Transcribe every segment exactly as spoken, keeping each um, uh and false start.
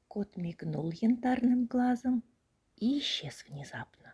Кот мигнул янтарным глазом и исчез внезапно.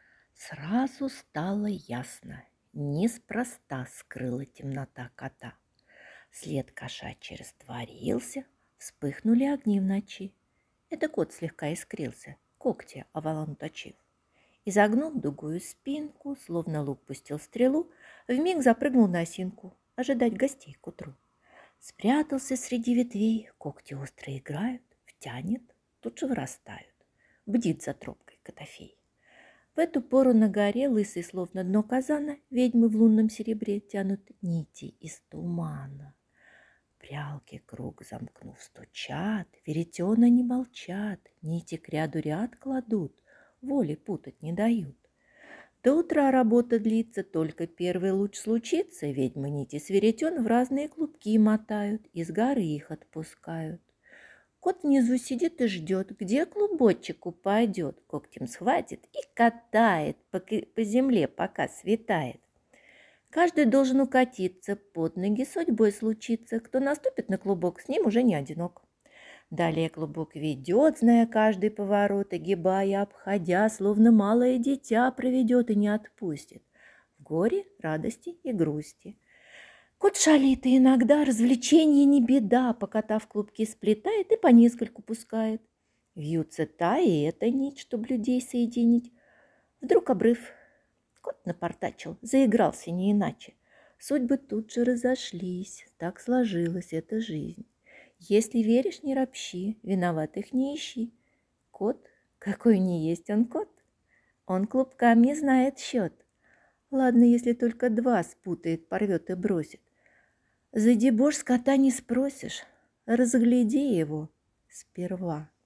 Сразу стало ясно, неспроста скрыла темнота кота. След кошачий растворился, вспыхнули огни в ночи. Это кот слегка искрился, когти овалом точив. Изогнув дугую спинку, словно лук пустил стрелу, вмиг запрыгнул на осинку, ожидать гостей к утру. Спрятался среди ветвей, когти острые играют, втянет, тут же вырастают. Бдит за тропкой Котофей. В эту пору на горе, лысый словно дно казана, ведьмы в лунном серебре тянут нити из тумана. Прялки круг замкнув стучат, веретена не молчат, нити к ряду ряд кладут, воли путать не дают. До утра работа длится, только первый луч случится, ведьмы нити с веретен в разные клубки мотают, из горы их отпускают. Кот внизу сидит и ждет, где клубочек упадет, когтем схватит и катает по, по земле, пока светает. Каждый должен укатиться, под ноги судьбой случится, кто наступит на клубок, с ним уже не одинок. Далее клубок ведет, зная каждый поворот, огибая, обходя, словно малое дитя проведет и не отпустит. В горе, радости и грусти. Кот шалит, и иногда развлечение не беда, покатав клубки сплетает и по нескольку пускает. Вьются та и эта нить, чтоб людей соединить. Вдруг обрыв. Кот напортачил, заигрался не иначе. Судьбы тут же разошлись, так сложилась эта жизнь. Если веришь, не ропщи, виноватых не ищи. Кот, какой не есть он кот, он клубкам не знает счет. Ладно, если только два спутает, порвет и бросит. За дебош с кота не спросишь, разгляди его сперва.